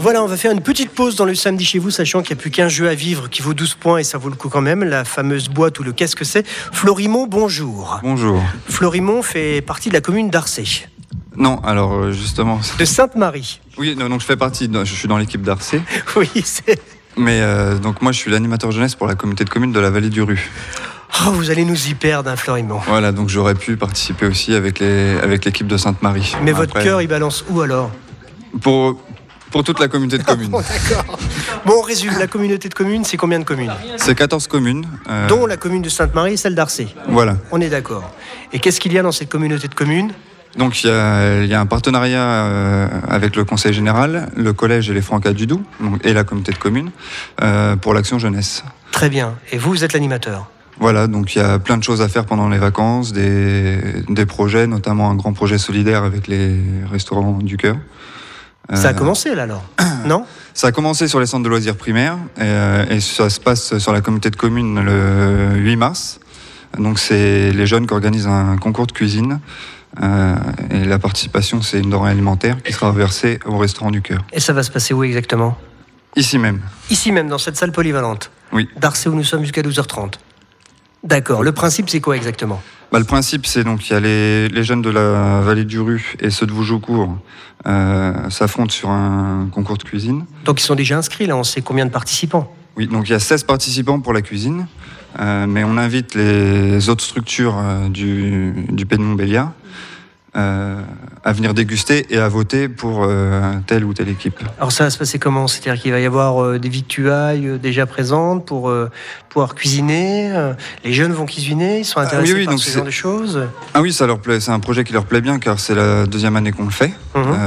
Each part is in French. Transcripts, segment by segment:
Voilà, on va faire une petite pause dans le samedi chez vous, sachant qu'il n'y a plus qu'un jeu à vivre qui vaut 12 points et ça vaut le coup quand même, la fameuse boîte ou le qu'est-ce que c'est. Florimond, bonjour. Bonjour. Florimond fait partie de la commune d'Arcé. Non, alors justement... De Sainte-Marie. Oui, non, donc je suis dans l'équipe d'Arcé. Oui, c'est... Mais donc moi je suis l'animateur jeunesse pour la communauté de communes de la Vallée du Rue. Oh, vous allez nous y perdre, hein, Florimond. Voilà, donc j'aurais pu participer aussi avec l'équipe de Sainte-Marie. Mais votre cœur, il balance où alors ? Pour toute la communauté de communes. Bon, d'accord. Bon, on résume, la communauté de communes, c'est combien de communes ? C'est 14 communes. Dont la commune de Sainte-Marie et celle d'Arcé. Voilà. On est d'accord. Et qu'est-ce qu'il y a dans cette communauté de communes ? Donc il y a un partenariat avec le Conseil général, le collège et les Francas du Doubs, et la communauté de communes, pour l'action jeunesse. Très bien. Et vous êtes l'animateur ? Voilà, donc il y a plein de choses à faire pendant les vacances, des projets, notamment un grand projet solidaire avec les restaurants du cœur. Ça a commencé là alors, non ? Ça a commencé sur les centres de loisirs primaires et ça se passe sur la communauté de communes le 8 mars. Donc c'est les jeunes qui organisent un concours de cuisine et la participation c'est une denrée alimentaire qui sera versée au restaurant du cœur. Et ça va se passer où exactement ? Ici même. Ici même, dans cette salle polyvalente ? Oui. D'Arcé où nous sommes jusqu'à 12h30. D'accord. Le principe c'est quoi exactement ? Le principe, c'est donc il y a les jeunes de la Vallée du Rue et ceux de Vougeaucourt s'affrontent sur un concours de cuisine. Donc ils sont déjà inscrits là, on sait combien de participants ? Oui, donc il y a 16 participants pour la cuisine, mais on invite les autres structures du Pays de Montbéliard à venir déguster et à voter pour telle ou telle équipe. Alors ça va se passer comment ? C'est-à-dire qu'il va y avoir des victuailles déjà présentes pour pouvoir cuisiner. Les jeunes vont cuisiner, ils sont intéressés par ce genre de choses. Ah oui, ça leur plaît. C'est un projet qui leur plaît bien car c'est la deuxième année qu'on le fait.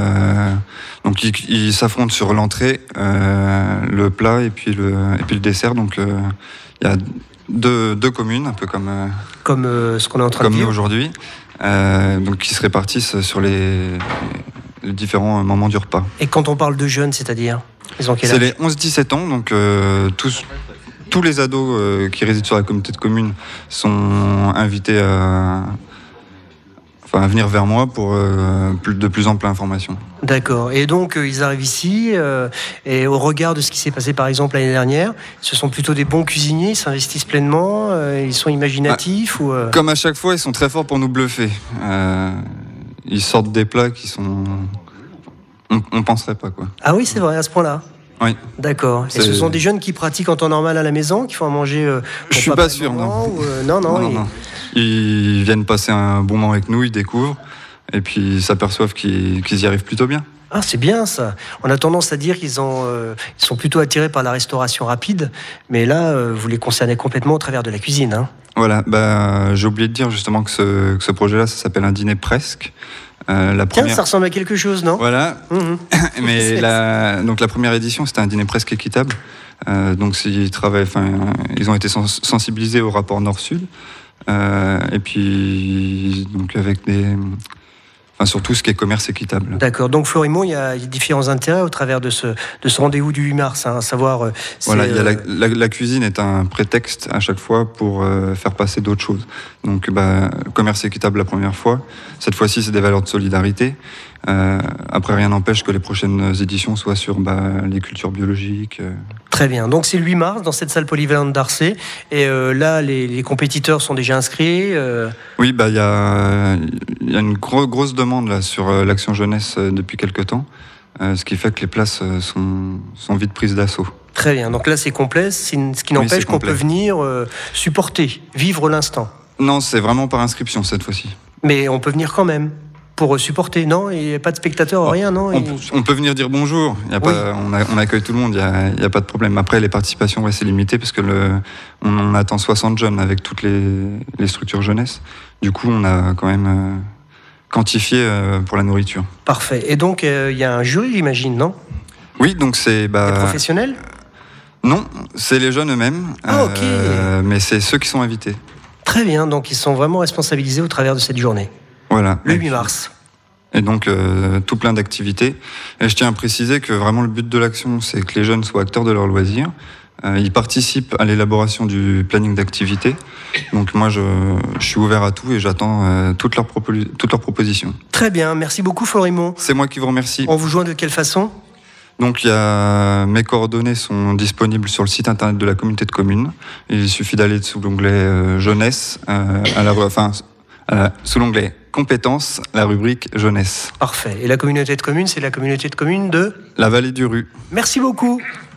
Donc ils s'affrontent sur l'entrée, le plat et puis le dessert. Donc il y a deux communes, un peu comme ce qu'on est en train de vivre nous aujourd'hui. Donc qui se répartissent sur les différents moments du repas. Et quand on parle de jeunes, c'est-à-dire ils ont quel âge ? C'est les 11-17 ans, donc tous les ados qui résident sur la communauté de communes sont invités à venir vers moi pour de plus amples informations. D'accord. Et donc, ils arrivent ici, et au regard de ce qui s'est passé, par exemple, l'année dernière, ce sont plutôt des bons cuisiniers, ils s'investissent pleinement, ils sont imaginatifs ou Comme à chaque fois, ils sont très forts pour nous bluffer. Ils sortent des plats qui sont... On penserait pas, quoi. Ah oui, c'est vrai, à ce point-là. Oui. D'accord. Et ce sont des jeunes qui pratiquent en temps normal à la maison, qui font à manger Je suis pas sûr, non. Non. Ils viennent passer un bon moment avec nous, ils découvrent, et puis ils s'aperçoivent qu'ils y arrivent plutôt bien. Ah, c'est bien ça. On a tendance à dire qu'ils sont plutôt attirés par la restauration rapide, mais là, vous les concernez complètement au travers de la cuisine. Hein. Voilà, j'ai oublié de dire justement que ce projet-là, ça s'appelle un dîner presque. Tiens, ça ressemble à quelque chose, non ? Voilà. Mais donc la première édition, c'était un dîner presque équitable. Donc ils ont été sensibilisés au rapport Nord-Sud. Et puis donc avec sur tout ce qui est commerce équitable. D'accord. Donc Florimond, il y a différents intérêts au travers de ce rendez-vous du 8 mars, à savoir. Voilà, la cuisine est un prétexte à chaque fois pour faire passer d'autres choses. Donc, commerce équitable la première fois. Cette fois-ci, c'est des valeurs de solidarité. Après, rien n'empêche que les prochaines éditions soient sur les cultures biologiques. Très bien. Donc, c'est le 8 mars dans cette salle polyvalente d'Arcé. Et là, les compétiteurs sont déjà inscrits. Oui, il y a une grosse demande là sur l'action jeunesse depuis quelques temps, ce qui fait que les places sont vite prises d'assaut. Très bien. Donc là, c'est complet, ce qui n'empêche qu'on peut venir supporter, vivre l'instant. Non, c'est vraiment par inscription cette fois-ci. Mais on peut venir quand même. Pour supporter, non ? Il n'y a pas de spectateurs, rien, non ? On peut venir dire bonjour, on accueille tout le monde, il n'y a pas de problème. Après, les participations, c'est limité parce que on attend 60 jeunes avec toutes les structures jeunesse. Du coup, on a quand même quantifié pour la nourriture. Parfait. Et donc, il y a un jury, j'imagine, non ? Oui, donc c'est... Des professionnels ? Non, c'est les jeunes eux-mêmes, ok. Mais c'est ceux qui sont invités. Très bien, donc ils sont vraiment responsabilisés au travers de cette journée. Voilà. Le 8 mars. Et donc, tout plein d'activités. Et je tiens à préciser que vraiment le but de l'action, c'est que les jeunes soient acteurs de leurs loisirs. Ils participent à l'élaboration du planning d'activité. Donc moi, je suis ouvert à tout et j'attends toutes leurs propositions. Très bien, merci beaucoup Florimond. C'est moi qui vous remercie. On vous joint de quelle façon ? Donc mes coordonnées sont disponibles sur le site internet de la communauté de communes. Il suffit d'aller sous l'onglet jeunesse, sous l'onglet compétences, la rubrique jeunesse. Parfait. Et la communauté de communes, c'est la communauté de communes de la Vallée du Ruz. Merci beaucoup.